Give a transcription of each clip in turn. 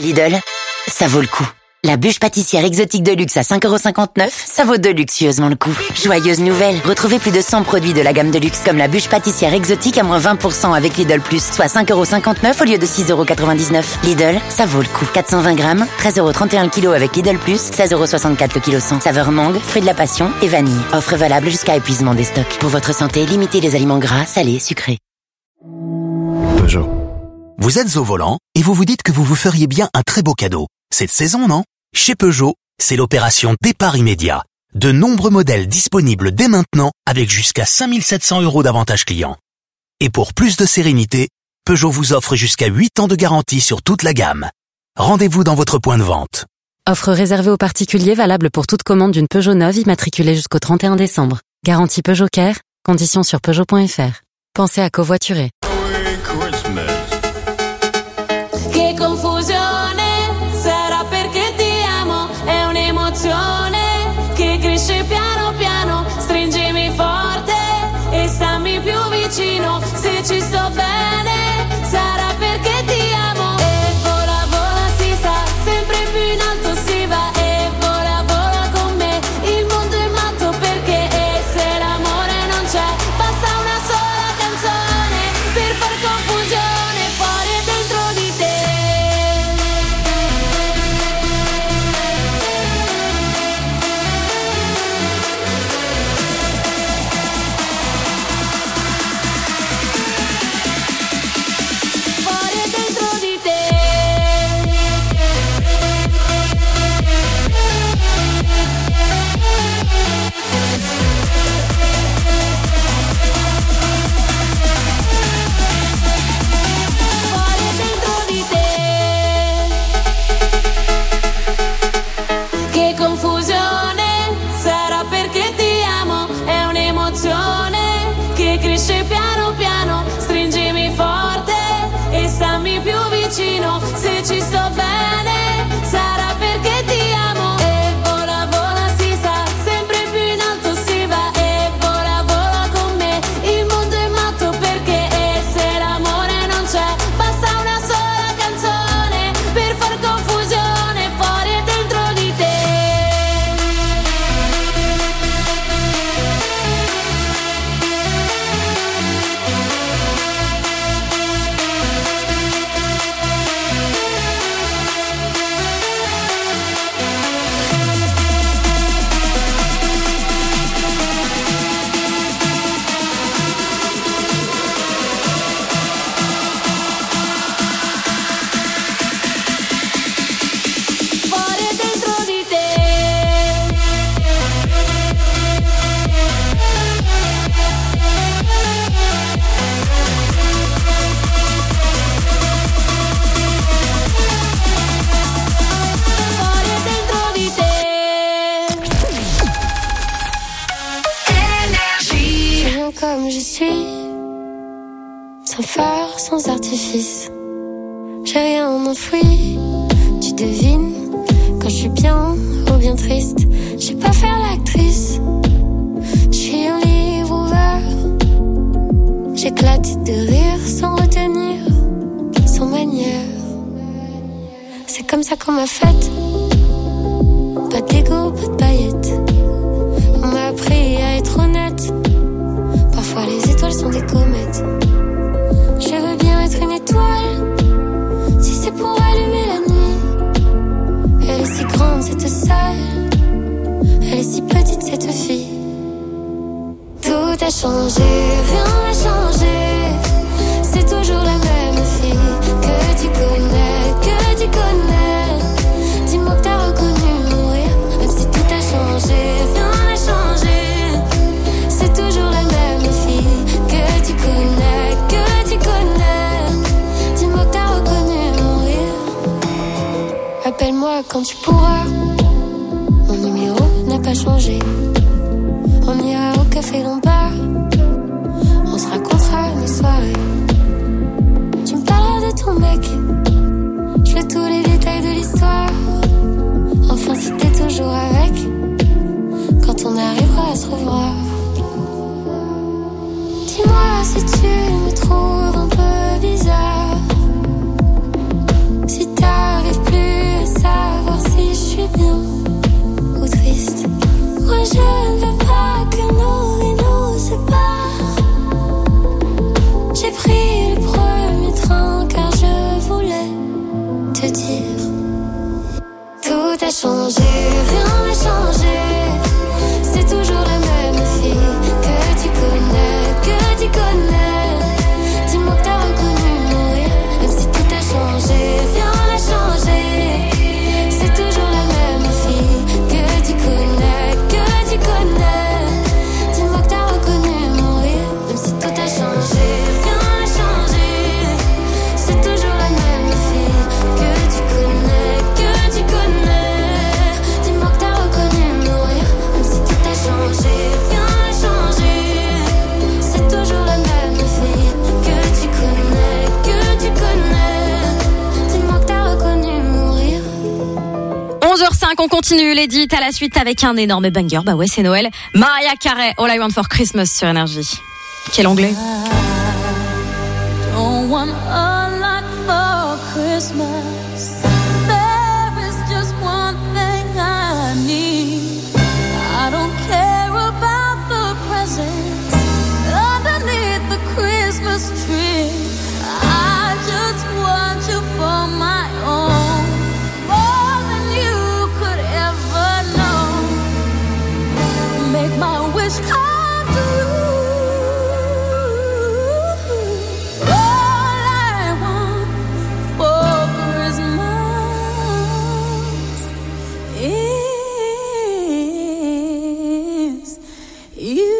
Lidl, ça vaut le coup. La bûche pâtissière exotique de luxe à 5,59€, ça vaut deluxeusement le coup. Joyeuse nouvelle, retrouvez plus de 100 produits de la gamme de luxe comme la bûche pâtissière exotique à moins 20% avec Lidl+, soit 5,59€ au lieu de 6,99€. Lidl, ça vaut le coup. 420 grammes, 13,31€ le kilo avec Lidl+, 16,64€ le kilo 100. Saveur mangue, fruit de la passion et vanille. Offre valable jusqu'à épuisement des stocks. Pour votre santé, limitez les aliments gras, salés, sucrés. Peugeot. Vous êtes au volant et vous vous dites que vous vous feriez bien un très beau cadeau. Cette saison, non ? Chez Peugeot, c'est l'opération départ immédiat. De nombreux modèles disponibles dès maintenant avec jusqu'à 5 700€ d'avantages clients. Et pour plus de sérénité, Peugeot vous offre jusqu'à 8 ans de garantie sur toute la gamme. Rendez-vous dans votre point de vente. Offre réservée aux particuliers valable pour toute commande d'une Peugeot neuve immatriculée jusqu'au 31 décembre. Garantie Peugeot Care, conditions sur Peugeot.fr. Pensez à covoiturer. Che confusione, sarà perché ti amo, è un'emozione che cresce piano piano, stringimi forte e stammi più vicino, se ci sto bene, sarà perché ti amo. E vola vola si sa, sempre più in alto si va, e vola vola con me, il mondo è matto perché e se l'amore non c'è, basta una sola canzone per far confusione fuori e dentro di te. Fuori e dentro di te. Fuori e dentro di te. Che confusione, sarà perché ti amo, è un'emozione che cresce piano piano, stringimi forte e stammi più vicino, se ci sto bene, sarà perché ti amo. E vola vola si sa, sempre più in alto si va, e vola vola con me, il mondo è matto perché e se l'amore non c'è, basta una sola canzone per far confusione fuori e dentro di te. Fuori e dentro di te. Fuori e dentro di te. Je viens comme je suis, sans phare, sans artifice. J'ai rien enfoui, tu devines quand je suis bien ou bien triste. Je sais pas faire l'actrice, je suis un livre ouvert. J'éclate de rire sans retenir, sans manière. C'est comme ça qu'on m'a faite, pas d'égo, pas de paillettes. On m'a appris à être honnête, parfois les étoiles sont des comètes. Je veux bien être une étoile, si c'est pour allumer la nuit. Elle est si grande cette salle, elle est si petite cette fille. Tout a changé, rien n'a changé, c'est toujours la même fille que tu connais, que tu connais. Dis-moi que t'as reconnu mon rire, même si tout a changé, rien n'a changé, c'est toujours la même fille que tu connais, que tu connais. Dis-moi que t'as reconnu mon rire. Appelle-moi quand tu pourras, mon numéro n'a pas changé. On ira au café d'en bas, on se racontera nos soirées. Tu me parleras de ton mec, je veux tous les détails de l'histoire. Enfin si t'es toujours avec, quand on arrivera à se revoir. Dis-moi si tu me trouves un peu bizarre, si t'arrives plus 5, on continue l'édit à la suite avec un énorme banger. Bah ouais, c'est Noël. Mariah Carey, All I Want for Christmas sur Énergie. Quel anglais. Don't want a lot for Christmas. There is just one thing I need. I don't care about the presents underneath the Christmas tree. I just want you for my own, more than you could ever know. Make my wish come true. All I want for Christmas is you.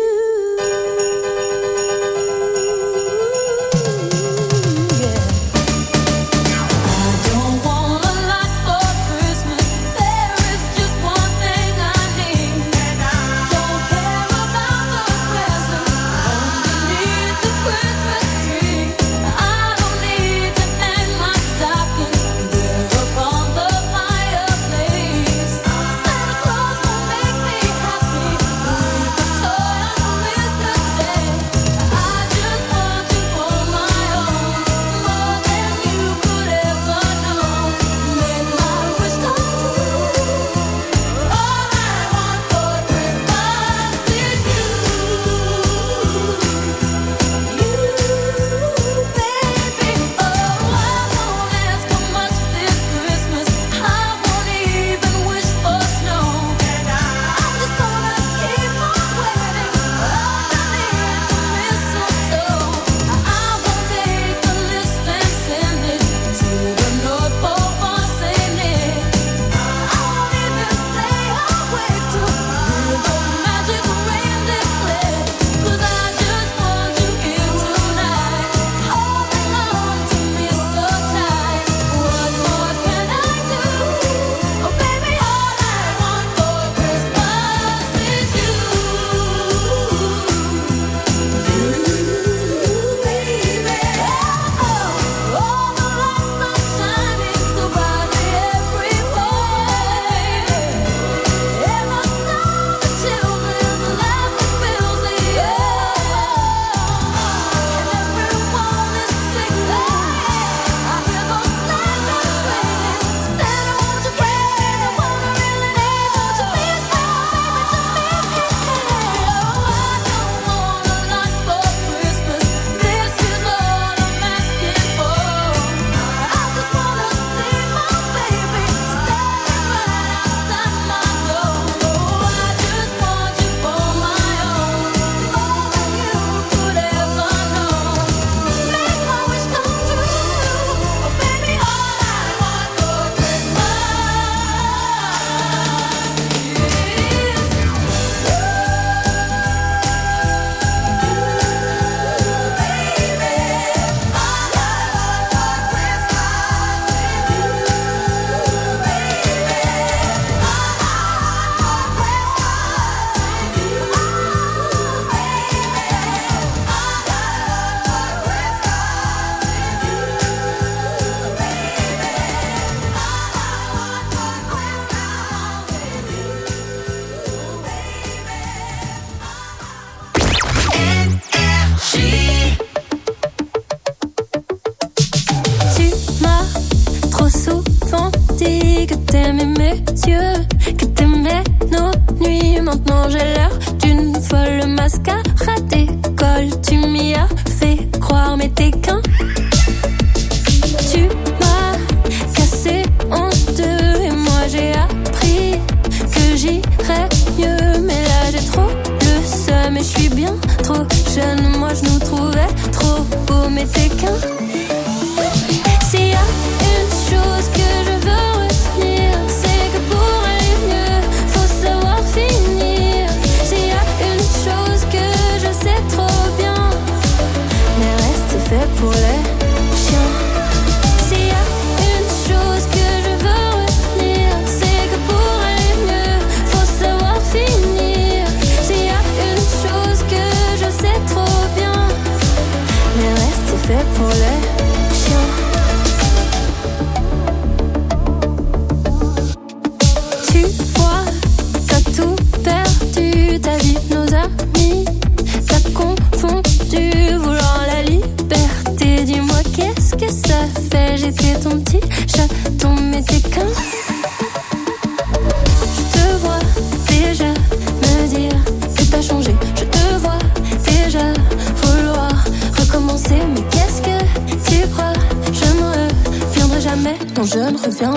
Pour les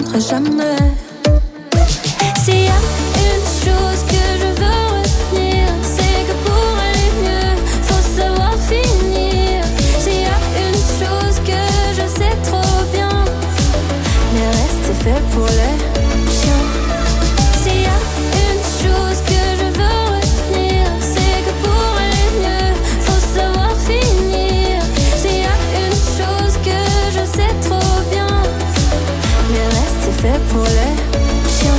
reviendrai jamais. S'il y a une chose que je veux retenir, c'est que pour aller mieux, faut savoir finir. S'il y a une chose que je sais trop bien, le reste c'est fait pour les chiens. S'il y a une chose que je veux retenir, c'est que pour aller mieux, faut savoir finir. S'il y a une chose que je sais trop bien, le reste c'est fait pour les chiens.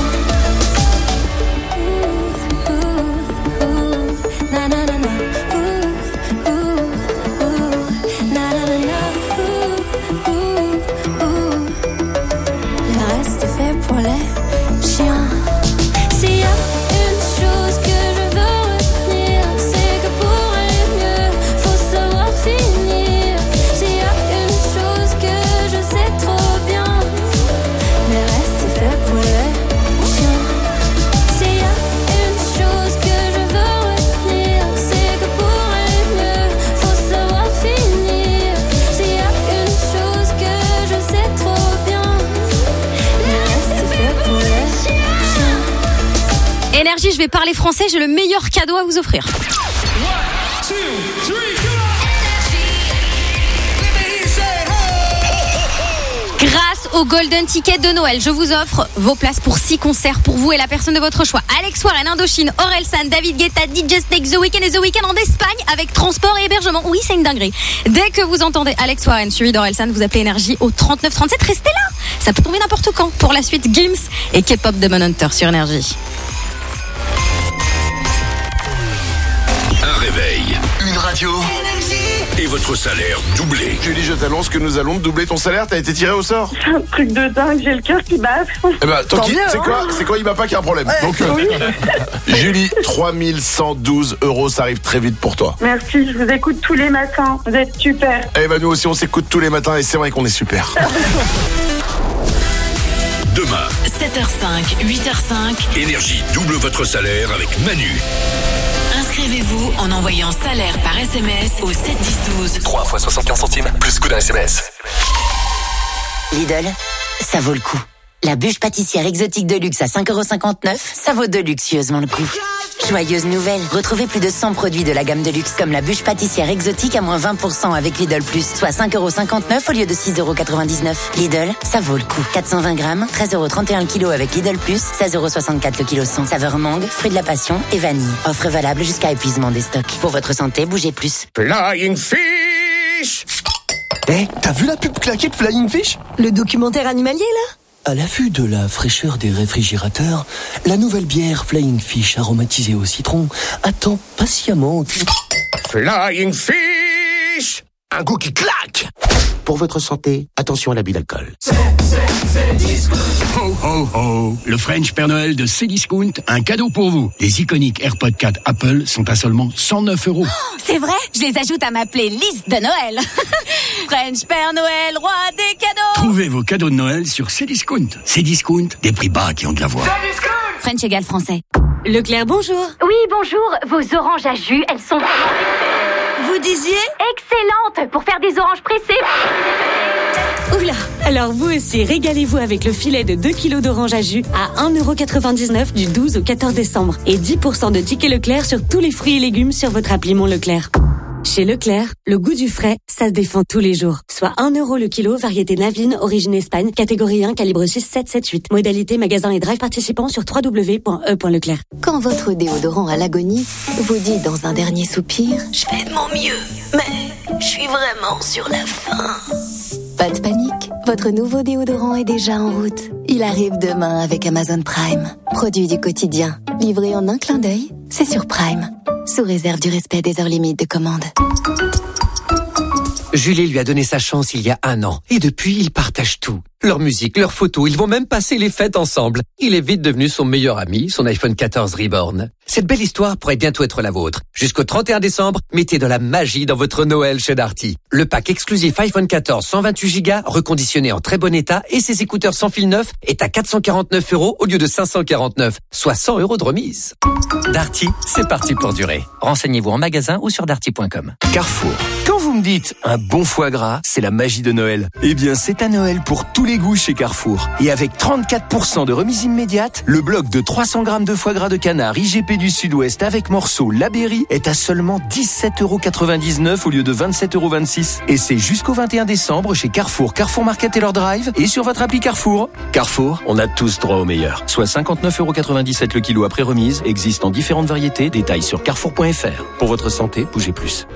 Na na na na. Na na na na. Le reste c'est fait pour les chiens. S'il y a une chose que je veux retenir, c'est que pour aller mieux, faut savoir finir. S'il y a une chose que je sais trop bien, le reste c'est fait pour les chiens. S'il y a une chose que je veux retenir, c'est que pour aller mieux, faut savoir finir. S'il y a une chose que je sais trop bien, le reste c'est fait pour les chiens. Énergie, je vais parler français, j'ai le meilleur cadeau à vous offrir. Grâce au Golden Ticket de Noël, je vous offre vos places pour 6 concerts pour vous et la personne de votre choix. Alex Warren, Indochine, Orelsan, David Guetta, DJ Snake, The Weeknd et The Weeknd en Espagne avec transport et hébergement. Oui, c'est une dinguerie. Dès que vous entendez Alex Warren suivi d'Orelsan, vous appelez Énergie au 3937. Restez là, ça peut tomber n'importe quand. Pour la suite, Gims et K-pop Demon Hunter sur Énergie. Un réveil, une radio et votre salaire doublé. Julie, je t'annonce que nous allons doubler ton salaire. T'as été tiré au sort. C'est un truc de dingue, j'ai le cœur qui bat. Eh ben, tant qu'il, mieux, c'est quoi il bat pas qu'il y a un problème. Donc, Oui. Julie, 3112 €, ça arrive très vite pour toi. Merci, je vous écoute tous les matins. Vous êtes super. Eh ben, nous aussi, on s'écoute tous les matins et c'est vrai qu'on est super. Demain, 7h05, 8h05. Énergie double votre salaire avec Manu. Inscrivez-vous en envoyant salaire par SMS au 71012. 3 fois 75 centimes, plus coût d'un SMS. Lidl, ça vaut le coup. La bûche pâtissière exotique de luxe à 5,59 €, ça vaut deluxeusement le coup. Joyeuse nouvelle, retrouvez plus de 100 produits de la gamme de luxe comme la bûche pâtissière exotique à moins 20% avec Lidl Plus, soit 5,59 € au lieu de 6,99 €. Lidl, ça vaut le coup. 420 grammes, 13,31 € le kilo avec Lidl Plus, 16,64 € le kilo 100. Saveur mangue, fruit de la passion et vanille. Offre valable jusqu'à épuisement des stocks. Pour votre santé, bougez plus. Flying Fish. T'as vu la pub claquée de Flying Fish? Le documentaire animalier, là? À l'affût de la fraîcheur des réfrigérateurs, la nouvelle bière Flying Fish aromatisée au citron attend patiemment. Flying Fish. Un goût qui claque. Pour votre santé, attention à l'abus d'alcool. Ho ho ho, le French Père Noël de Cdiscount, un cadeau pour vous. Les iconiques AirPods 4 Apple sont à seulement 109 €. C'est vrai, je les ajoute à ma playlist de Noël. French Père Noël, roi des cadeaux. Trouvez vos cadeaux de Noël sur Cdiscount. Cdiscount, des prix bas qui ont de la voix. French égale français. Leclerc, bonjour. Oui, bonjour. Vos oranges à jus, elles sont... Vous disiez? Excellentes pour faire des oranges pressées. Oula. Alors vous aussi, régalez-vous avec le filet de 2 kg d'orange à jus à 1,99 € du 12 au 14 décembre. Et 10% de tickets Leclerc sur tous les fruits et légumes sur votre appli Mon Leclerc. Chez Leclerc, le goût du frais, ça se défend tous les jours. Soit 1 € le kilo, variété Navine, origine Espagne, catégorie 1, calibre 6,778. Modalité magasin et drive participants sur www.e.leclerc. Quand votre déodorant à l'agonie vous dit dans un dernier soupir « Je fais de mon mieux, mais je suis vraiment sur la fin ». Pas de panique, votre nouveau déodorant est déjà en route. Il arrive demain avec Amazon Prime. Produit du quotidien, livré en un clin d'œil, c'est sur Prime. Sous réserve du respect des heures limites de commande. Julie lui a donné sa chance il y a 1 an. Et depuis, ils partagent tout. Leur musique, leurs photos, ils vont même passer les fêtes ensemble. Il est vite devenu son meilleur ami, son iPhone 14 Reborn. Cette belle histoire pourrait bientôt être la vôtre. Jusqu'au 31 décembre, mettez de la magie dans votre Noël chez Darty. Le pack exclusif iPhone 14 128 Go, reconditionné en très bon état, et ses écouteurs sans fil neuf est à 449 € au lieu de 549, soit 100 € de remise. Darty, c'est parti pour durer. Renseignez-vous en magasin ou sur darty.com. Carrefour. Quand vous me dites un bon foie gras, c'est la magie de Noël. Eh bien, c'est à Noël pour tous les les goûts chez Carrefour. Et avec 34% de remise immédiate, le bloc de 300 grammes de foie gras de canard IGP du Sud-Ouest avec morceaux Labéry est à seulement 17,99€ au lieu de 27,26€. Et c'est jusqu'au 21 décembre chez Carrefour, Carrefour Market et leur drive et sur votre appli Carrefour. Carrefour, on a tous droit au meilleur. Soit 59,97€ le kilo après remise, existe en différentes variétés. Détails sur carrefour.fr. Pour votre santé, bougez plus.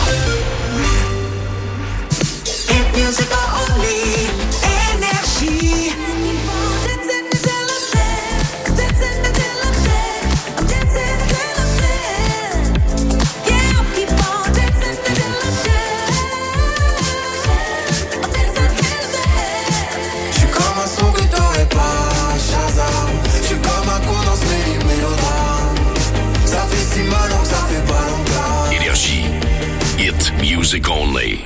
Énergie. Hit music only.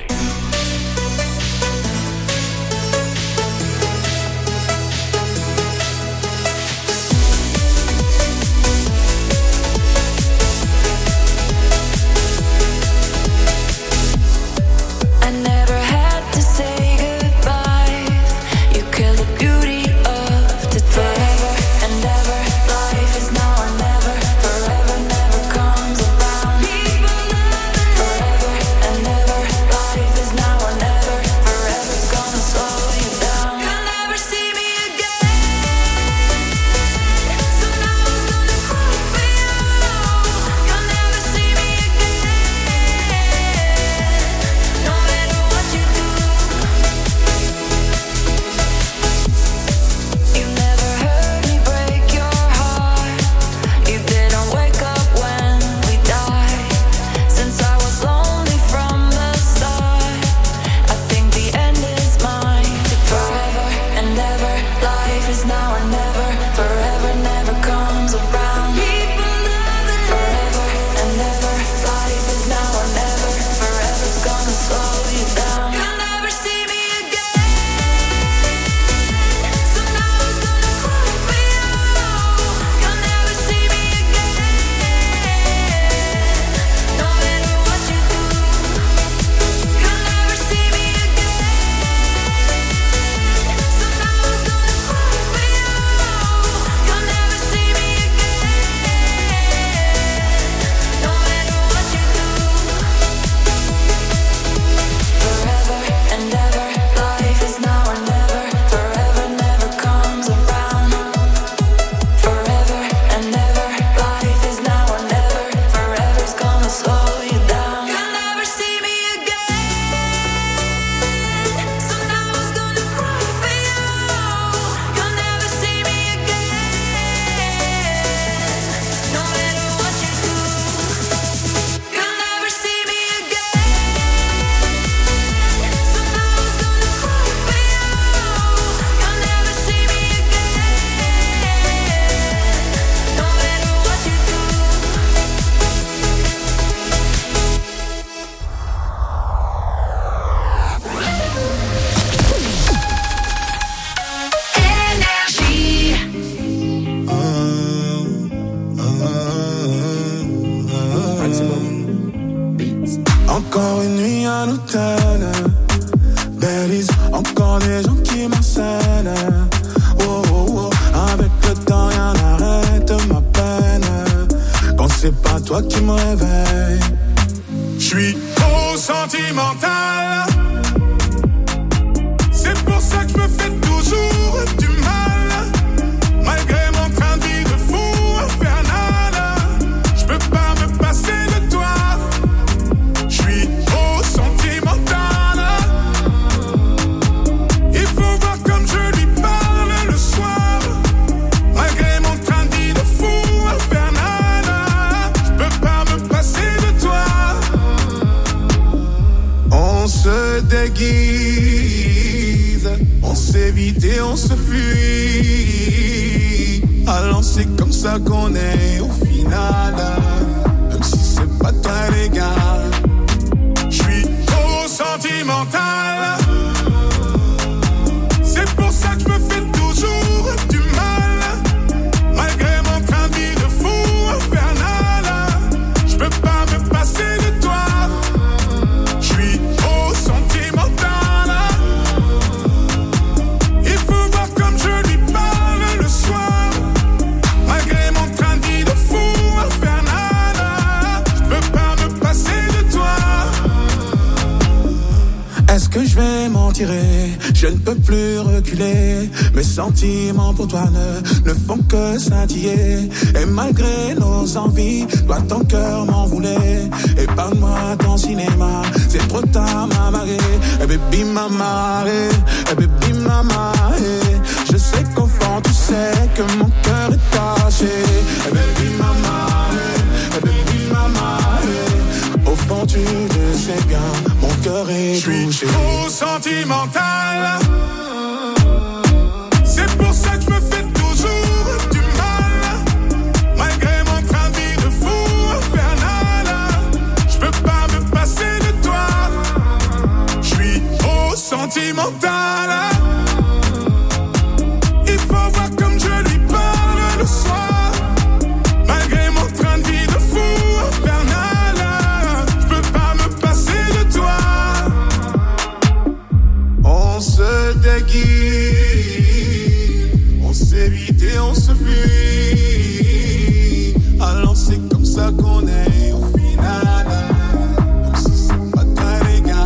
Encore une nuit à l'hôtel, Belize, encore des gens qui m'enseignent. Oh, oh, oh. Avec le temps rien n'arrête ma peine. Quand c'est pas toi qui me réveille, j'suis trop sentimental. C'est pour ça que je me fais toujours du mal. Malgré mon train de vie de fou infernal, j'peux pas me passer de toi. J'suis trop sentimental. Il faut voir comme je lui parle le soir. Malgré mon train de vie de fou infernal, j'peux pas me passer de toi. On se déguise, on s'évite et on se fuit. Alors c'est comme ça qu'on est au final. Même si c'est pas très légal. J'suis trop sentimental. C'est pour ça que je me fais toujours du mal. Malgré mon train de vie de fou infernal, j'peux pas me passer de toi. J'suis trop sentimental. Il attiré, je ne peux plus reculer. Mes sentiments pour toi ne font que scintiller. Et malgré nos envies, toi ton cœur m'en voulait. Épargne-moi ton cinéma, c'est trop tard m'amarrer. Et baby m'amarrer, et baby m'amarrer. Je sais qu'au fond tu sais que mon cœur est taché. Et baby m'amarrer, et baby m'amarrer. Au fond tu le sais bien, mon cœur est touché. Je suis trop sentimental. C'est pour ça que je me fais toujours du mal. Malgré mon train de vie de fou infernal, je peux pas me passer de toi. Je suis trop sentimental. Il faut voir comme je lui parle le soir. Malgré mon train de vie de fou infernal, je peux pas me passer de toi. On se déguise, on s'évite et on se fuit. Alors c'est comme ça qu'on est au final. Comme si c'est pas très légal.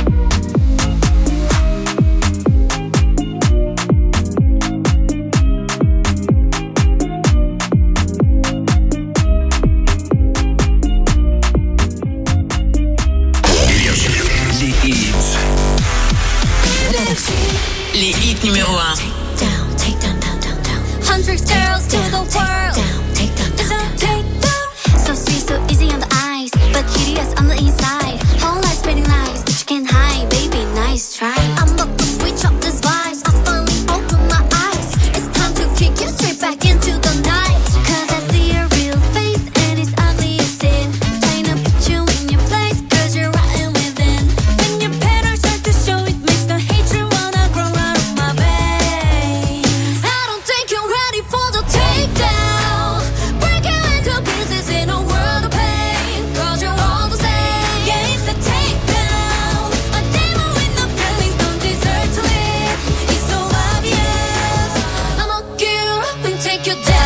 Les hits numéro 1. Take down, 100 girls to the world. Take down. So sweet, so easy on the eyes, but hideous on the inside. Whole life spreading lies, but you can't hide, baby. Nice try. I'm about to switch up these vibes. I finally open my eyes. It's time to kick you straight back into the night. 'Cause I see your real face and it's ugly as sin. Trying to put you in your place 'cause you're rotten within. When your petals start to show, it makes the hatred wanna grow out of my veins. I don't think you're ready for the takedown. Break you into pieces in a world of pain. 'Cause you're all the same. Yeah, it's a takedown. A demon with no feelings don't deserve to live. It's so obvious. I'ma get you up and take you down.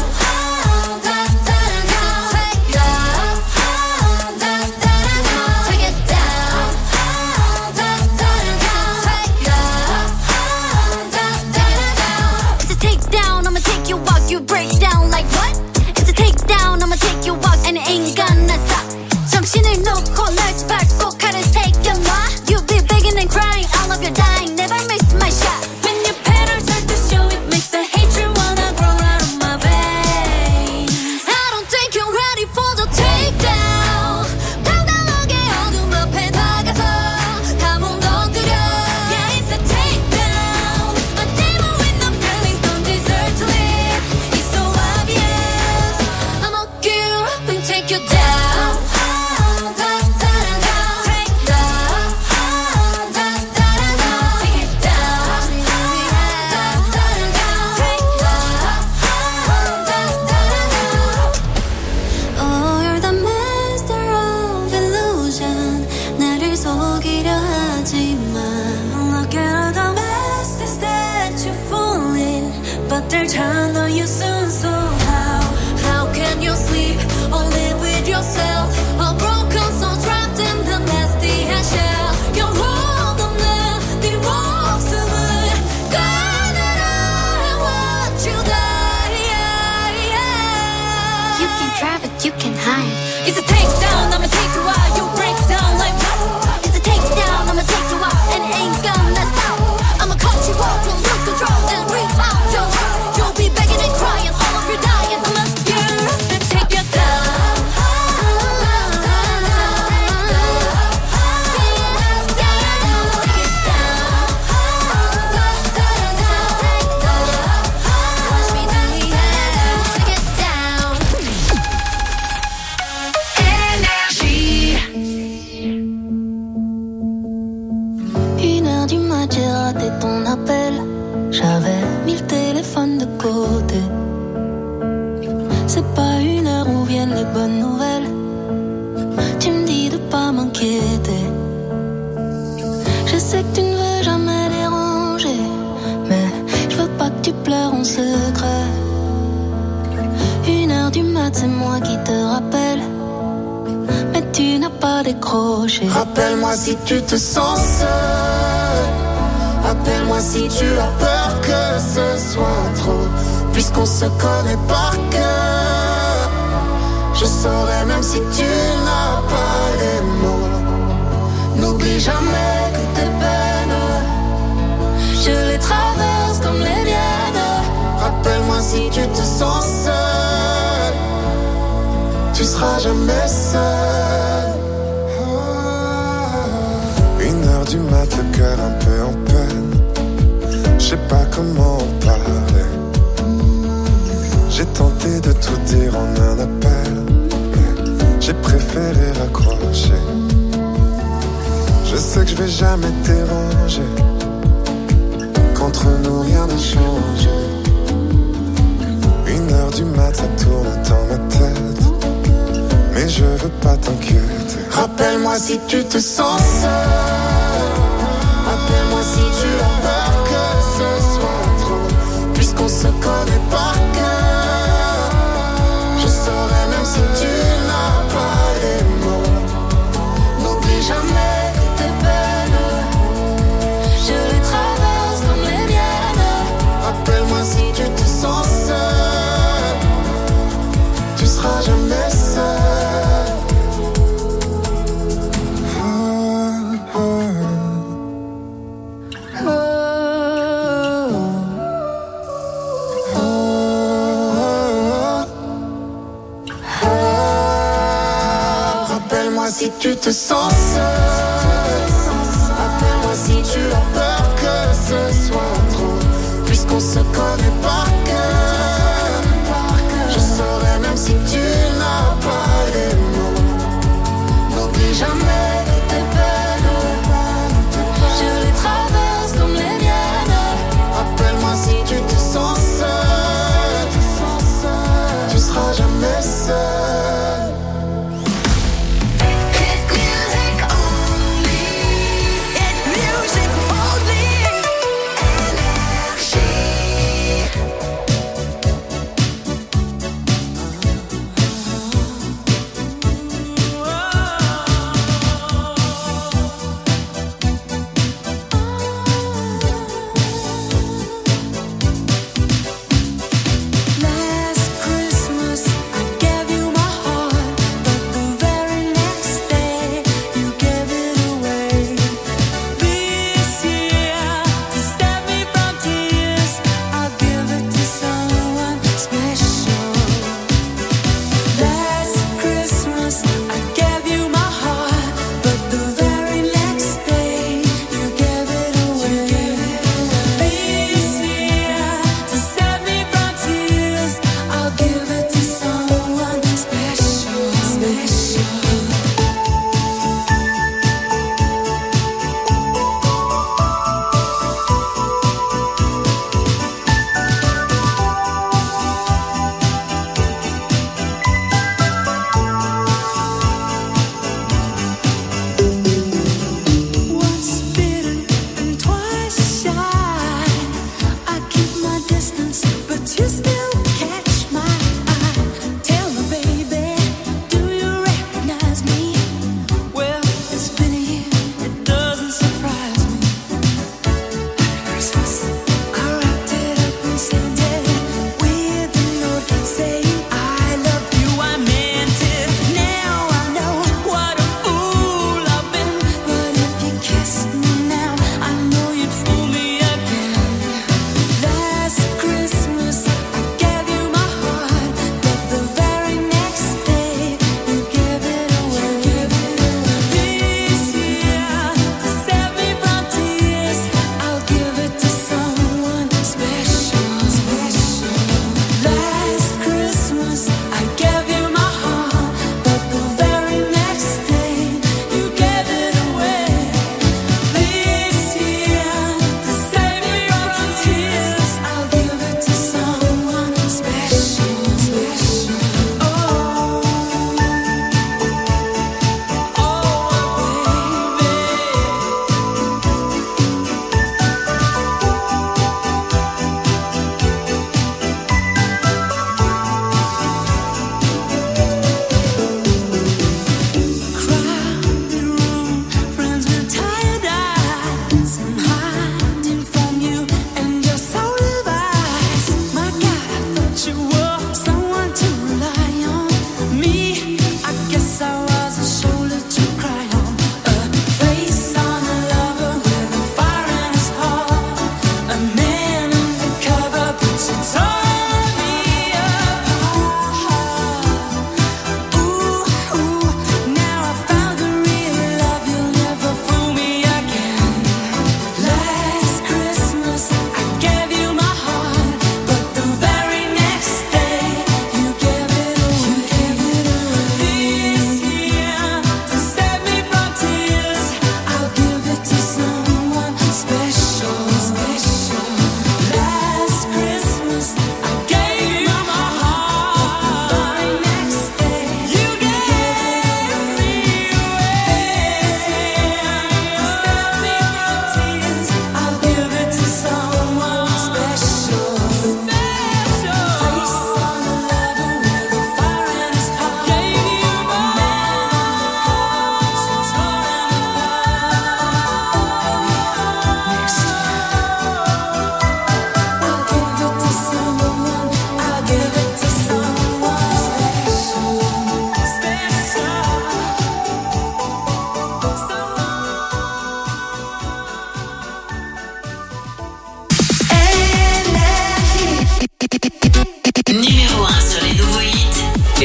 It's a takedown, I'ma take you walk, you break down like what? It's a takedown, I'ma take you walk and it ain't gonna stop. 정신을 놓고 날 밟고 칼을 새겨놔. You'll be begging and crying, all of your dying, never miss my shot. When your petals start to show, it makes the hatred wanna grow out of my veins. I don't think you're ready for the takedown. 당당하게 어둠 앞에 다가서 감은 던뜨려. Yeah, it's a takedown. A demon with no feelings don't deserve to live. It's so obvious. I'ma get you up and take you down. Oh, you're the master of illusion. 나를 속이려 하지만 look at all the messes that you fall in, but they'll turn on you soon. So how can you sleep or live with yourself? A broken soul trapped in the nasty shell. You're wrong on the 모습을 꺼내라 and watch you die. You can try but you can hide. It's a takedown, I'ma take you out. You break down like what? It's a takedown, I'ma take you out and it ain't gonna stop. I'ma cut you off, you'll lose control and rip out your heart. You'll be begging and crying, all of your dying. I'ma get you up and take you down. Une heure du mat, j'ai raté ton appel. J'avais mis le téléphone de côté. C'est pas une heure où viennent les bonnes nouvelles. Tu me dis de pas m'inquiéter. Je sais que tu ne veux jamais déranger, mais je veux pas que tu pleures en secret. Une heure du mat, c'est moi qui te rappelle, mais tu n'as pas décroché. Rappelle-moi si tu te sens seul. Rappelle-moi si tu as peur que ce soit trop, puisqu'on se connaît par cœur. Je saurais même si tu n'as pas les mots. N'oublie jamais que tes peines, je les traverse comme les miennes. Rappelle-moi si tu te sens seul, tu seras jamais seul. 1h du mat, le cœur un peu en peine. Je sais pas comment en parler. J'ai tenté de tout dire en un appel, mais j'ai préféré raccrocher. Je sais que je vais jamais te déranger, qu'entre nous rien n'a changé. 1h du mat, ça tourne dans ma tête, mais je veux pas t'inquiéter. Rappelle-moi si tu te sens seul, rappelle-moi si tu as peur que ce soit trop, puisqu'on se connaît par cœur. Je saurais même si tu n'as pas les mots. N'oublie jamais que tes peines, je les traverse comme les miennes. Rappelle-moi si tu te sens seul, tu seras jamais seul. Si tu te sens seul, rappelle-moi si tu as peur que ce soit trop, puisqu'on se connaît par cœur. Je saurais même si tu n'as pas les mots. N'oublie jamais que tes peines, je les traverse comme les miennes. Rappelle-moi si tu te sens seul, tu seras jamais seul.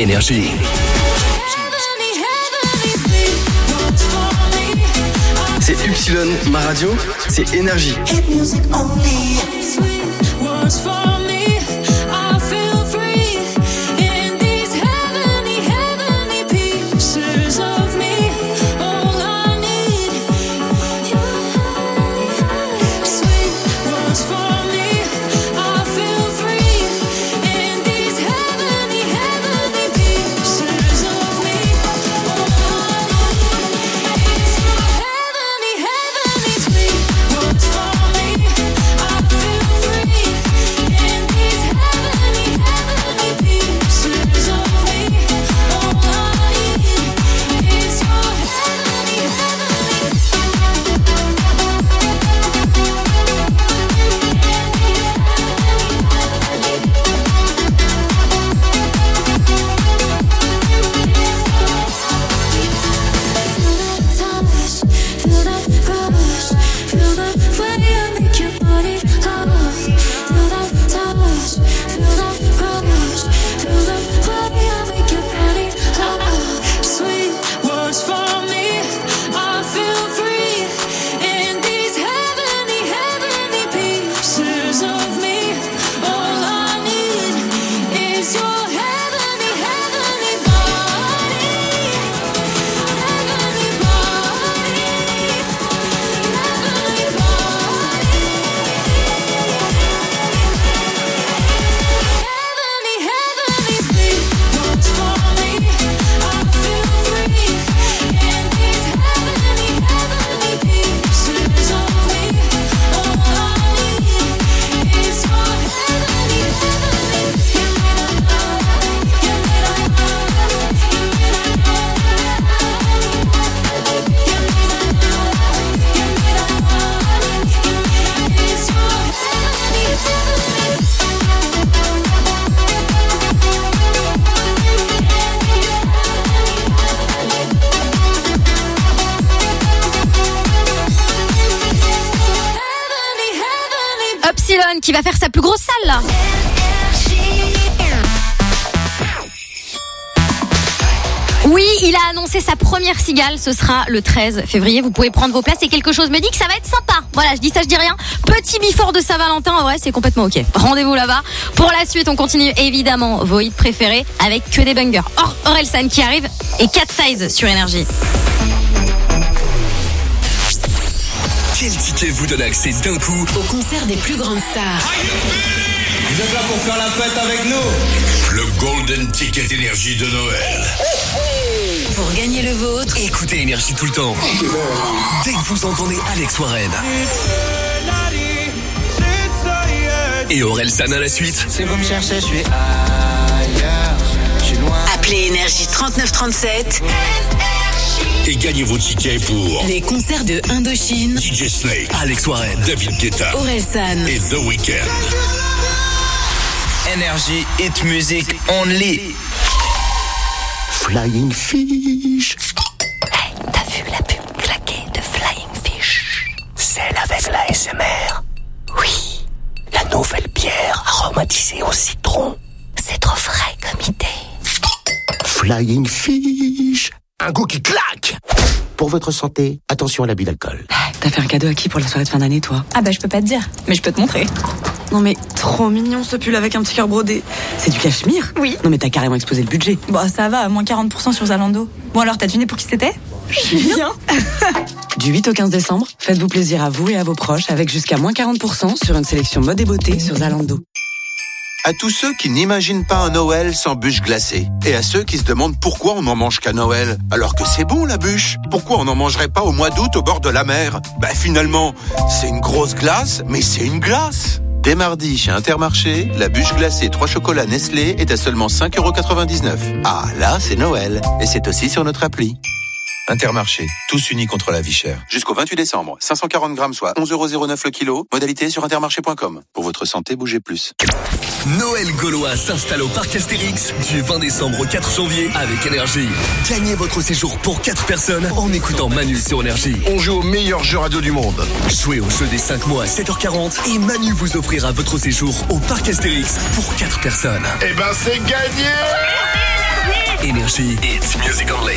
Énergie. C'est Upsilon, ma radio, c'est Énergie. Qui va faire sa plus grosse salle là. Oui, il a annoncé sa première cigale, ce sera le 13 février, vous pouvez prendre vos places et quelque chose me dit que ça va être sympa. Voilà, je dis ça, je dis rien. Petit before de Saint-Valentin, en vrai c'est complètement ok. Rendez-vous là-bas. Pour la suite, on continue évidemment vos hits préférés avec que des bangers. Orelsan qui arrive et 4 Size sur Énergie. Quel ticket vous donne accès d'un coup au concert des plus grandes stars? Vous êtes là pour faire la fête avec nous? Le Golden Ticket Énergie de Noël. Pour gagner le vôtre, écoutez Énergie tout le temps. Dès que vous entendez Alex Warren et Orelsan à la suite. Si vous me cherchez, je suis ailleurs. Je suis loin. Appelez Énergie 3937 et gagnez vos tickets pour les concerts de Indochine, DJ Snake, Alex Warren, David Guetta, Orelsan et The Weeknd. Énergie, hit music only. Flying Fish. Hey, t'as vu la pub claquée de Flying Fish? Celle avec la SMR. Oui. La nouvelle bière aromatisée au citron. C'est trop frais comme idée. Flying Fish. Un goût qui claque. Pour votre santé, attention à l'abus d'alcool. T'as fait un cadeau à qui pour la soirée de fin d'année, toi? Ah bah je peux pas te dire, mais je peux te montrer. Non mais trop mignon ce pull avec un petit cœur brodé. C'est du cachemire? Oui. Non mais t'as carrément explosé le budget. Bon ça va, moins 40% sur Zalando. Bon alors t'as deviné pour qui c'était? Julien. Du 8 au 15 décembre, faites-vous plaisir à vous et à vos proches avec jusqu'à moins 40% sur une sélection mode et beauté sur Zalando. À tous ceux qui n'imaginent pas un Noël sans bûche glacée. Et à ceux qui se demandent pourquoi on n'en mange qu'à Noël. Alors que c'est bon la bûche. Pourquoi on n'en mangerait pas au mois d'août au bord de la mer? Finalement, c'est une grosse glace, mais c'est une glace. Dès mardi, chez Intermarché, la bûche glacée 3 chocolats Nestlé est à seulement 5,99 €. Ah, là, c'est Noël. Et c'est aussi sur notre appli. Intermarché, tous unis contre la vie chère. Jusqu'au 28 décembre, 540 grammes, soit 11,09 € le kilo. Modalité sur intermarché.com. Pour votre santé, bougez plus. Noël Gaulois s'installe au Parc Astérix du 20 décembre au 4 janvier avec Énergie. Gagnez votre séjour pour 4 personnes en écoutant Manu sur Énergie. On joue au meilleur jeu radio du monde. Jouez au jeu des 5 mois à 7h40 et Manu vous offrira votre séjour au Parc Astérix pour 4 personnes. Eh ben c'est gagné! Énergie, it's music only.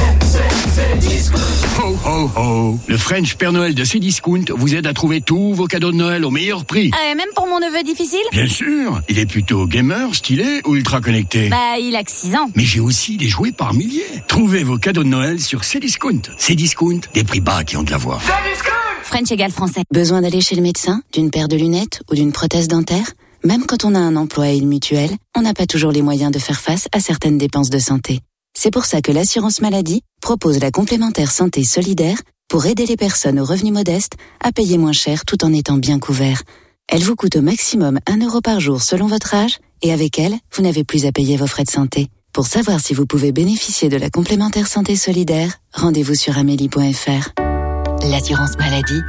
Ho, ho, ho. Le French Père Noël de Cdiscount vous aide à trouver tous vos cadeaux de Noël au meilleur prix. Même pour mon neveu difficile? Bien sûr. Il est plutôt gamer, stylé ou ultra connecté? Il a que 6 ans. Mais j'ai aussi des jouets par milliers. Trouvez vos cadeaux de Noël sur Cdiscount. Cdiscount, des prix bas qui ont de la voix. French égale français. Besoin d'aller chez le médecin, d'une paire de lunettes ou d'une prothèse dentaire? Même quand on a un emploi et une mutuelle, on n'a pas toujours les moyens de faire face à certaines dépenses de santé. C'est pour ça que l'assurance maladie propose la complémentaire santé solidaire pour aider les personnes aux revenus modestes à payer moins cher tout en étant bien couverts. Elle vous coûte au maximum 1 euro par jour selon votre âge et avec elle, vous n'avez plus à payer vos frais de santé. Pour savoir si vous pouvez bénéficier de la complémentaire santé solidaire, rendez-vous sur amélie.fr. L'assurance maladie.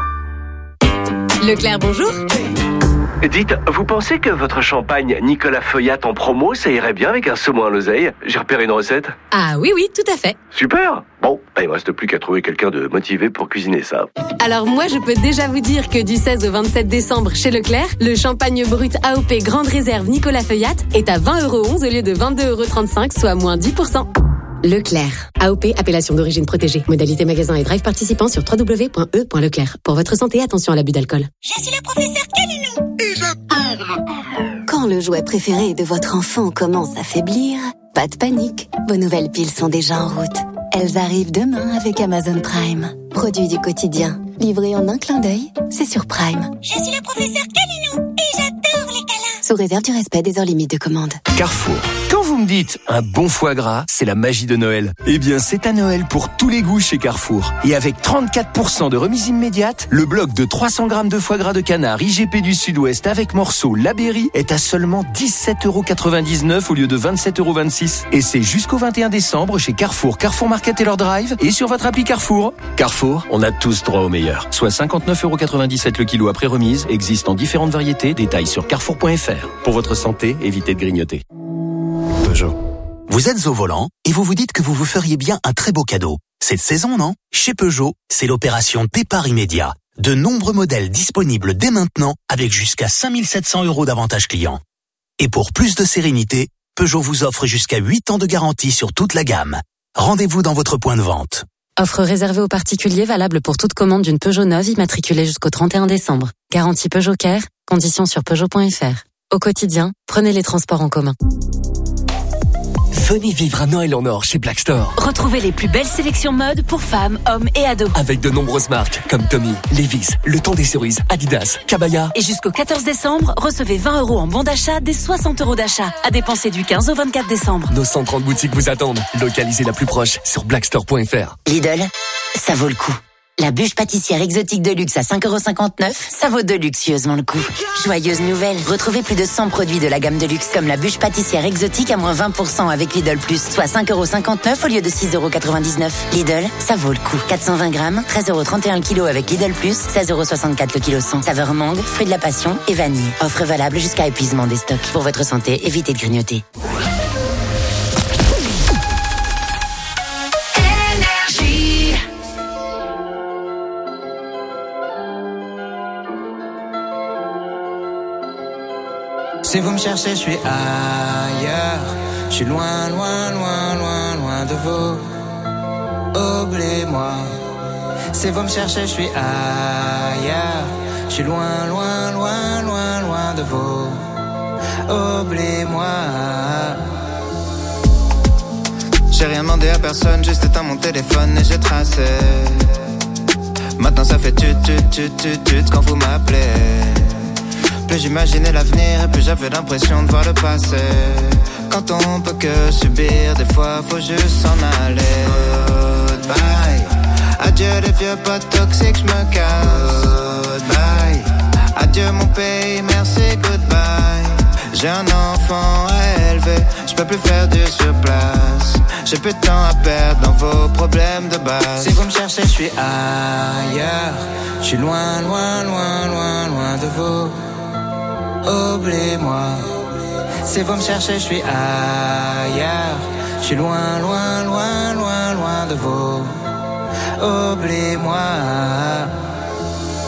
Leclerc, bonjour. Dites, vous pensez que votre champagne Nicolas Feuillat en promo, ça irait bien avec un saumon à l'oseille? J'ai repéré une recette. Ah oui, tout à fait. Super. Bon, il me reste plus qu'à trouver quelqu'un de motivé pour cuisiner ça. Alors moi, je peux déjà vous dire que du 16 au 27 décembre chez Leclerc, le champagne brut AOP Grande Réserve Nicolas Feuillat est à 20,11 € au lieu de 22,35 €, soit moins 10%. Leclerc. AOP, appellation d'origine protégée. Modalité magasin et drive participant sur www.e.leclerc. Pour votre santé, attention à l'abus d'alcool. Je suis le professeur Calilou. Et je parle. Quand le jouet préféré de votre enfant commence à faiblir, pas de panique. Vos nouvelles piles sont déjà en route. Elles arrivent demain avec Amazon Prime. Produit du quotidien. Livré en un clin d'œil, c'est sur Prime. Je suis le professeur Calilou et j'adore les câlins. Sous réserve du respect des heures limites de commande. Carrefour. Quand vous me dites un bon foie gras, c'est la magie de Noël. Eh bien, c'est à Noël pour tous les goûts chez Carrefour. Et avec 34% de remise immédiate, le bloc de 300 grammes de foie gras de canard IGP du Sud-Ouest avec morceau Labéry est à seulement 17,99 € au lieu de 27,26 €. Et c'est jusqu'au 21 décembre chez Carrefour, Carrefour Market et leur drive et sur votre appli Carrefour. Carrefour, on a tous droit au meilleur. Soit 59,97 € le kilo après remise, existe en différentes variétés. Détails sur carrefour.fr. Pour votre santé, évitez de grignoter. Peugeot. Vous êtes au volant et vous vous dites que vous vous feriez bien un très beau cadeau. Cette saison, non? Chez Peugeot, c'est l'opération départ immédiat. De nombreux modèles disponibles dès maintenant avec jusqu'à 5 700 € d'avantages clients. Et pour plus de sérénité, Peugeot vous offre jusqu'à 8 ans de garantie sur toute la gamme. Rendez-vous dans votre point de vente. Offre réservée aux particuliers valable pour toute commande d'une Peugeot neuve immatriculée jusqu'au 31 décembre. Garantie Peugeot Care, conditions sur Peugeot.fr. Au quotidien, prenez les transports en commun. Venez vivre un Noël en or chez Black Store. Retrouvez les plus belles sélections mode pour femmes, hommes et ados. Avec de nombreuses marques comme Tommy, Levi's, Le Temps des Cerises, Adidas, Cabaya. Et jusqu'au 14 décembre, recevez 20 € en bon d'achat des 60 € d'achat. À dépenser du 15 au 24 décembre. Nos 130 boutiques vous attendent. Localisez la plus proche sur blackstore.fr. Lidl, ça vaut le coup. La bûche pâtissière exotique de luxe à 5,59 €, ça vaut deluxeusement le coup. Joyeuse nouvelle, retrouvez plus de 100 produits de la gamme de luxe comme la bûche pâtissière exotique à moins 20% avec Lidl Plus, soit 5,59 € au lieu de 6,99 €. Lidl, ça vaut le coup. 420 grammes, 13,31 € le kilo avec Lidl Plus, 16,64 € le kilo 100. Saveur mangue, fruit de la passion et vanille. Offre valable jusqu'à épuisement des stocks. Pour votre santé, évitez de grignoter. Si vous me cherchez, je suis ailleurs. Je suis loin, loin, loin, loin, loin de vous. Oubliez-moi. Si vous me cherchez, je suis ailleurs. Je suis loin, loin, loin, loin, loin de vous. Oubliez-moi. J'ai rien demandé à personne, juste éteint mon téléphone et j'ai tracé. Maintenant ça fait tut quand vous m'appelez. Plus j'imaginais l'avenir et plus j'avais l'impression de voir le passé. Quand on peut que subir, des fois faut juste s'en aller. Goodbye. Adieu les vieux potes toxiques, je me casse. Goodbye. Adieu mon pays, merci, goodbye. J'ai un enfant à élever, je peux plus faire du surplace. J'ai plus de temps à perdre dans vos problèmes de base. Si vous me cherchez, je suis ailleurs. Je suis loin, loin, loin, loin, loin de vous. Oubliez-moi. Si vous me cherchez, je suis ailleurs. Je suis loin, loin, loin, loin, loin de vous. Oubliez-moi.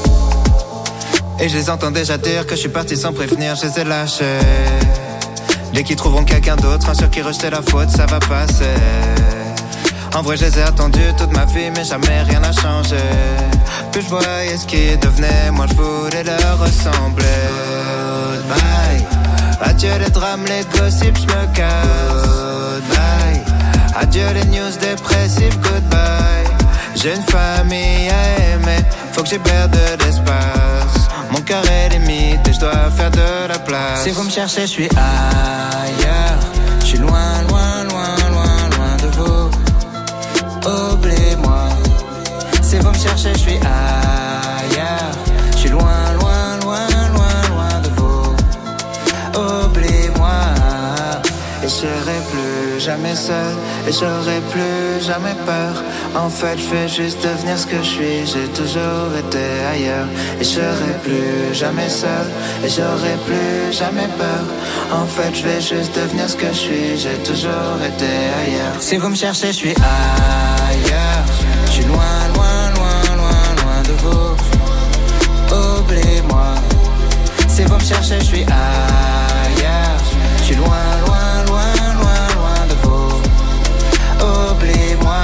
Et je les entends déjà dire que je suis parti sans prévenir, je les ai lâchés. Dès qu'ils trouveront quelqu'un d'autre, un sur qui rejeter la faute, ça va passer. En vrai, je les ai attendus toute ma vie, mais jamais rien n'a changé. Plus je voyais ce qu'ils devenaient, moi je voulais leur ressembler. Goodbye. Adieu les drames, les gossips, je me casse. Goodbye. Adieu les news dépressives, goodbye. J'ai une famille à aimer, faut que j'y perde de l'espace. Mon cœur est limite et je dois faire de la place. Si vous me cherchez, je suis ailleurs. Je suis loin, loin, loin, loin, loin de vous. Oubliez-moi. Si vous me cherchez, je suis ailleurs. Je suis loin, loin, loin, loin, loin de vous. Oubliez-moi. Et je serai plus jamais seul. Et j'aurai plus jamais peur. En fait, je vais juste devenir ce que je suis. J'ai toujours été ailleurs. Et je serai plus jamais seul. Et j'aurai plus jamais peur. En fait, je vais juste devenir ce que je suis. J'ai toujours été ailleurs. Si vous me cherchez, je suis ailleurs. Je suis loin, loin, loin, loin, loin de vous. Oubliez-moi. Si vous me cherchez, je suis ailleurs. Je suis loin, loin, loin, loin, loin de vous. Oubliez-moi.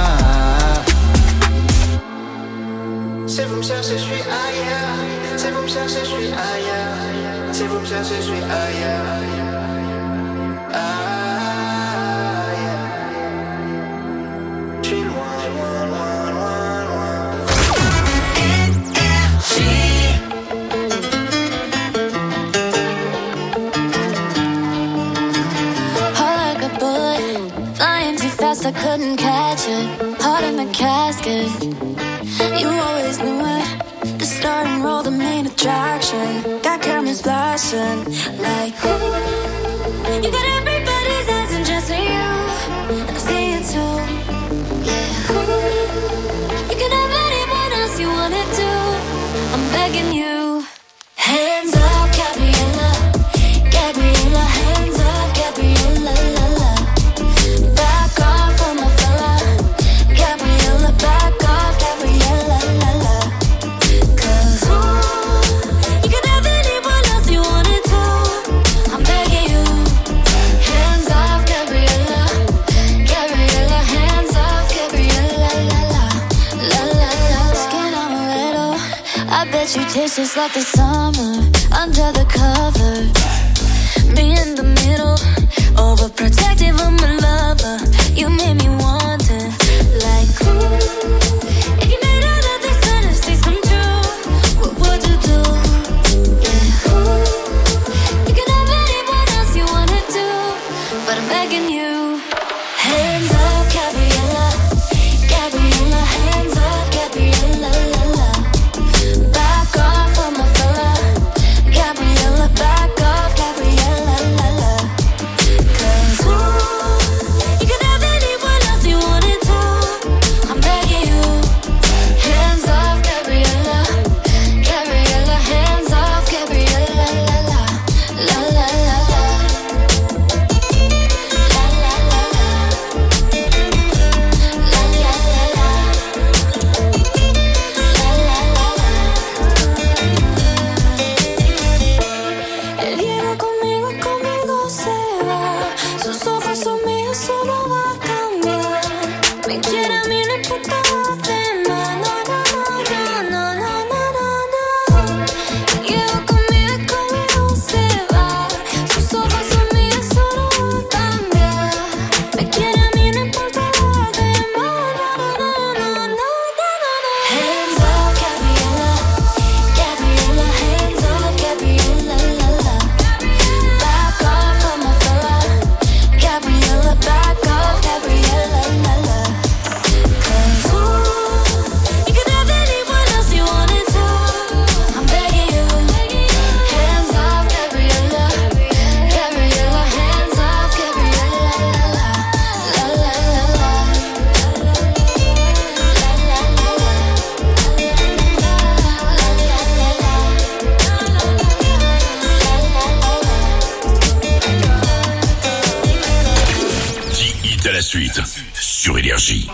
Si vous me cherchez, je suis ailleurs. Si vous me cherchez, je suis ailleurs. Si vous me cherchez, je suis ailleurs. Je suis loin, loin, loin, loin, loin. Heart like a bullet, flying too fast, I couldn't catch it. Heart in the casket. You always knew it. The start and roll, the main attraction. Got cameras flashing like ooh. You got everybody's eyes and just you. And I see it too. Yeah. Ooh. You can have anyone else you wanna do. I'm begging you. Hands up, Gabriella. Gabriella, hands up, Gabriella, la la. Back off from my fella. Gabriella, back off, Gabriella, la la. Cause ooh, you can have anyone else you wanted to. I'm begging you. Hands off, Gabriella. Gabriella, hands off, Gabriella, la la. La la la. Skin amaretto, I bet you taste just like the summer. Under the cover, me in the middle, overprotective of my lover. You made me want it, like ooh. If you made all of these fantasies come true, what would you do? Yeah, ooh. You can have anyone else you wanna do, but I'm begging you. Hands up, Gabriella. Gabriella, hands up, Gabriella, la la. Back off from my fella. Gabriella, back off, Gabriella, la la. Cause ooh, you can have anyone else you wanted to. I'm begging you. Hands off, Gabriella. Gabriella, hands off, Gabriella, la la. La la la la. La la la la. La la la la. La la la la. Él llega conmigo y conmigo se va. Sus ojos son míos, eso no va a cambiar. Me quiere a mí, no importa lo demás. No, no, no, no, no, no, no, no. Llega conmigo y conmigo se va. Sus ojos son míos, eso no va a cambiar. Me quiere a mí, no importa lo demás. No, no, no, no, no, no, no. Hands up, Gabriella. Gabriella, hands up, Gabriella, la la. Back off from my fella. Gabriella, back off, Gabriella, la la. Cause ooh, you can have anyone else you wanted to. I'm begging you. Hands off, Gabriella. Gabriella, hands off, Gabriella, la la. La la la la. La la la la. Hit à la suite sur Énergie.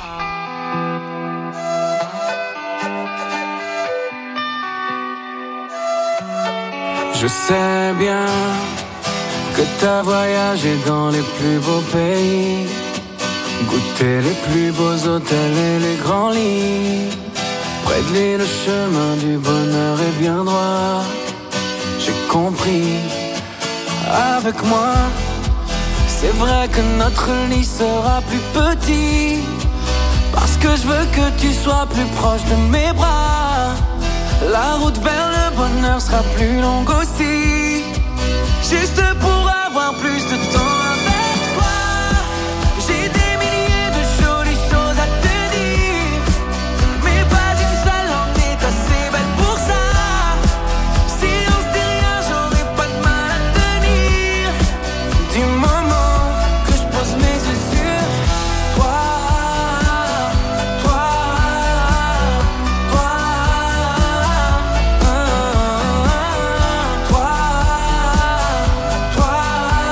Je sais bien que t'as voyagé dans les plus beaux pays, goûté les plus beaux hôtels et les grands lits. Près de lui, le chemin du bonheur est bien droit. J'ai compris, avec moi, c'est vrai que notre lit sera plus petit, parce que je veux que tu sois plus proche de mes bras. La route vers le bonheur sera plus longue aussi, juste pour avoir plus de temps avec toi. J'ai des milliers de jolies choses à te dire, mais pas une seule en est assez belle pour ça. Si on se dit rien, j'aurais pas de mal à tenir. Du moment que je pose mes yeux sur toi, toi, toi, toi, toi,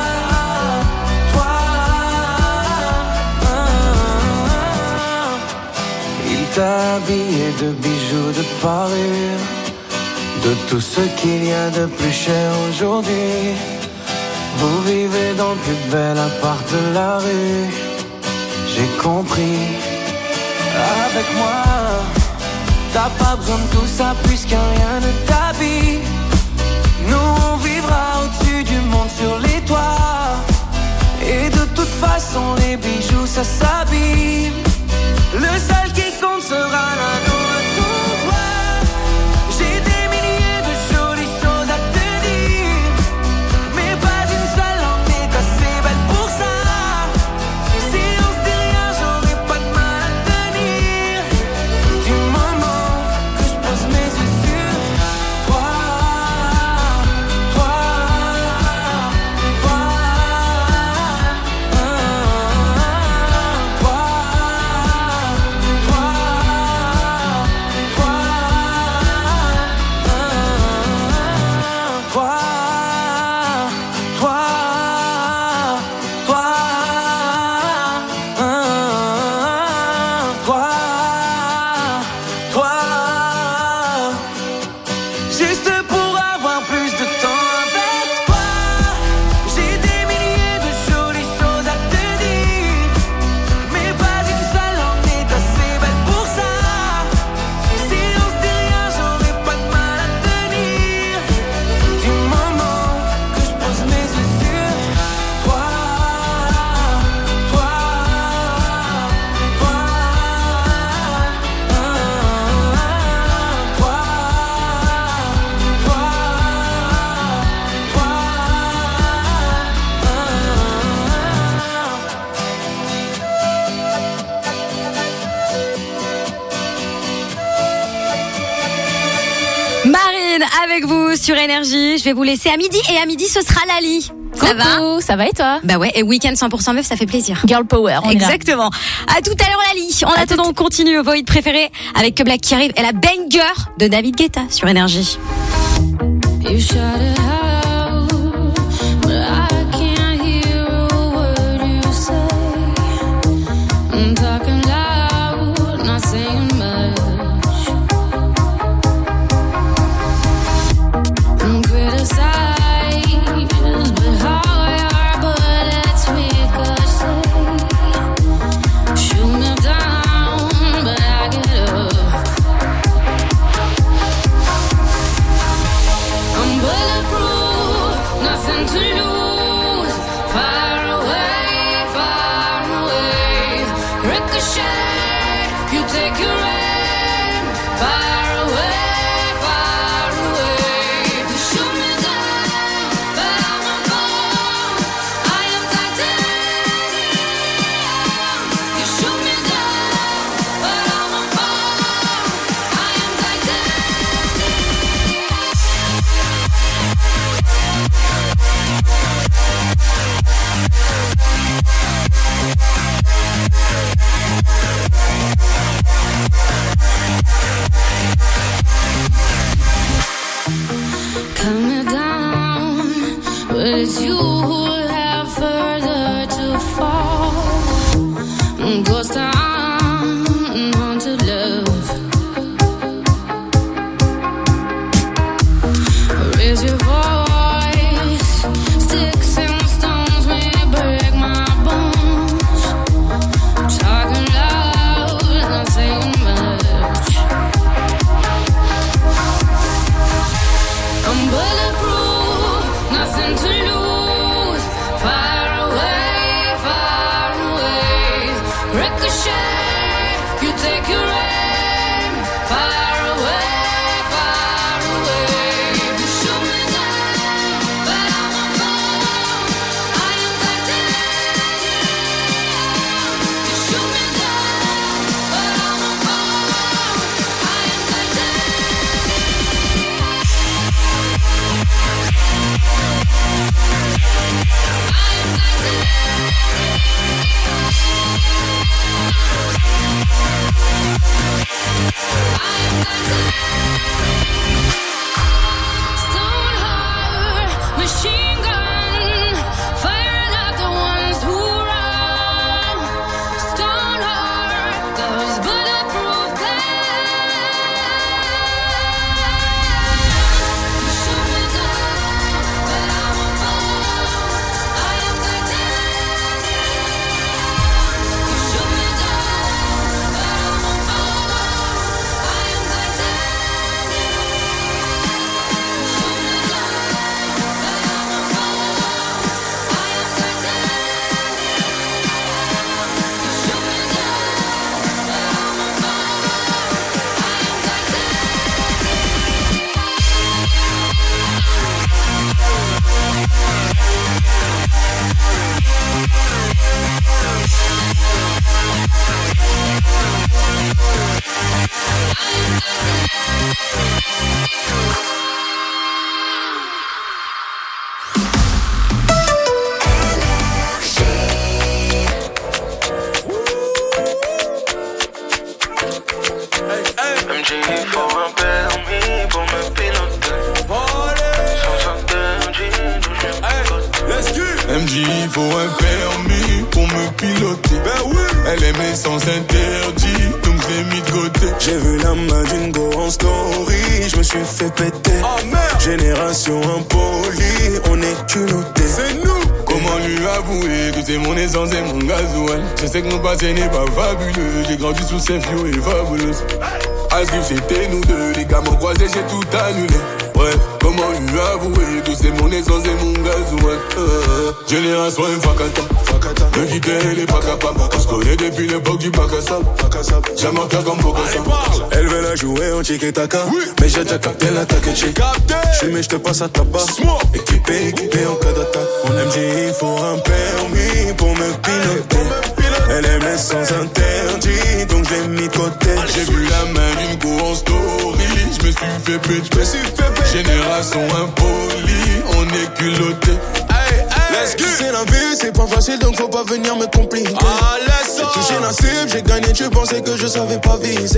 il t'a habillé de bijoux, de parures, de tout ce qu'il y a de plus cher aujourd'hui. Vous vivez dans le plus bel appart de la rue. J'ai compris, avec moi, t'as pas besoin de tout ça puisqu'un rien ne t'habille. Nous on vivra au-dessus du monde sur les toits, et de toute façon les bijoux ça s'abîme. Le seul qui compte sera l'anneau à ton doigt. J'ai des milliers de jolies choses à te dire, mais pas une seule en est assez belle pour ça. Si on se dit rien, j'aurais pas de mal à tenir. Du moment que je pose mes yeux sur toi, toi, toi, juste pour avoir plus de temps avec toi. J'ai des milliers de jolies choses à te dire, mais pas une seule en est assez belle pour ça. Si on se dit rien, j'aurais pas de mal à tenir. Du moment que je pose mes yeux sur toi, toi, toi, Marine avec vous sur Énergie. Je vais vous laisser à midi, et à midi ce sera Lali. Ça va? Ça va et toi? Bah ouais, et Week-end 100% meuf, ça fait plaisir. Girl power, on est là. Exactement. À tout à l'heure Lali. En attendant, on continue vos hits préférés avec Que Black qui arrive et la banger de David Guetta sur Énergie. You shut it out, but I can't hear a word you say. I'm talking loud, not saying much. I'm criticized, but how your bullets ricochet. Shoot me down, but I get up. I'm bulletproof. Ricochet, you take your aim far away, far away. You shoot me down, but I won't fall. I am titanium. You shoot me down, but I won't fall. I am Stone heart, machine gun, firing at the ones who run. Stone heart, those bulletproof glass. You shoot me down, but I won't fall. I am titanium. You shoot me down, but I won't fall. I am titanium. MJ faut un permis pour me piloter. Sans interdit d'où je MJ faut un permis pour me piloter. Ben oui. Elle aimait sans interdit, donc je l'ai mis de côté. J'ai vu la main d'une go en story, je me suis fait péter. Oh merde. Génération impolie, on est culottés. C'est nous. Comment lui avouer que c'est mon essence et mon gasoil? Je sais que mon passé n'est pas fabuleux. J'ai grandi sous ces fio et fabuleuse. À ce que c'était nous deux, les gars m'ont croisé, j'ai tout annulé. Bref, comment lui avouer que c'est mon essence et mon gasoil? Génération Fakata, me quitter elle est pas capable. On se connaît depuis l'époque du bac à sable. J'aime un cas comme Bokassa. Elle veut la jouer en tiki-taka, oui. Mais j'ai déjà capté l'attaque et j'ai capté. J'suis mais j'te passe à tabac. Équipé en cas d'attaque. En MJ il faut un permis pour me piloter. Elle aimait sans interdit, donc je l'ai mis de côté. J'ai vu la main d'une go en story, je me suis fait péter. Génération impolie, on est culotté. C'est la vie, c'est pas facile donc faut pas venir me compliquer. J'ai touché la cible, j'ai gagné, tu pensais que je savais pas viser.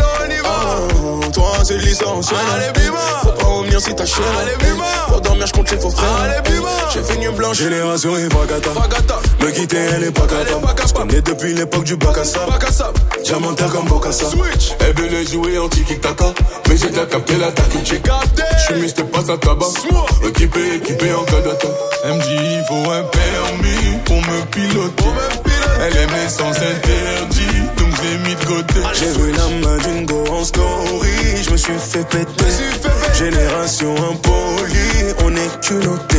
Toi c'est licencié. Faut pas revenir si ta chaîne. Pour dormir j'compte les faux frères. J'ai fait une blanche. Génération Fakata, me quitter elle est pas capable. J'connais depuis l'époque du bac à sable. Diamantaire comme Bokassa. Elle veut jouer en tiki-taka, mais j'ai déjà capté l'attaque. J'ai capté. J'suis mis, j'te passe à tabac. Équipé en cas d'attaque. MJ il faut un permis pour me piloter. Elle aimait sans interdit, donc j'ai mis de côté. J'ai vu la main d'une go en story, je me suis fait péter. Génération impolie, on est culottés.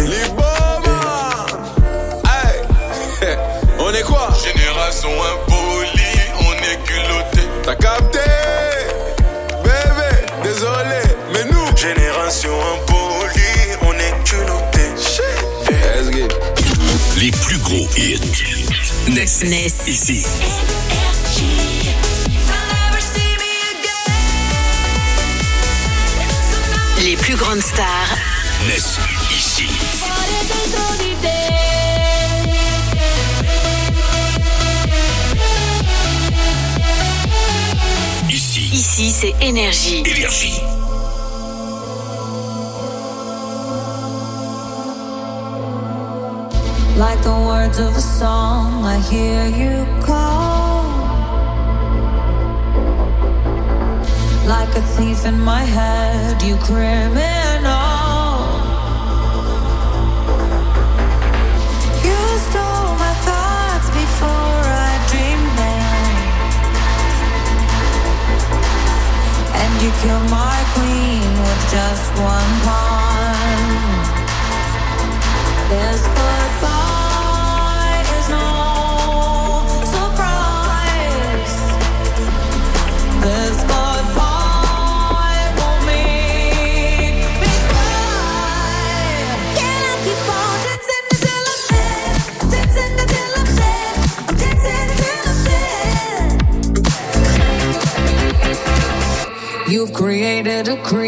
Hey. On est quoi? Génération impolie, on est culottés. T'as capté? Bébé, désolé, mais nous génération impolie, on est culottés. Les plus gros hits naissent ici. Les plus grandes stars naissent ici. Ici, c'est Énergie. Énergie. Like the words of a song, I hear you call. Like a thief in my head, you criminal. You stole my thoughts before I dreamed them, and you killed my queen with just one pawn. This goodbye is no surprise. get a crib.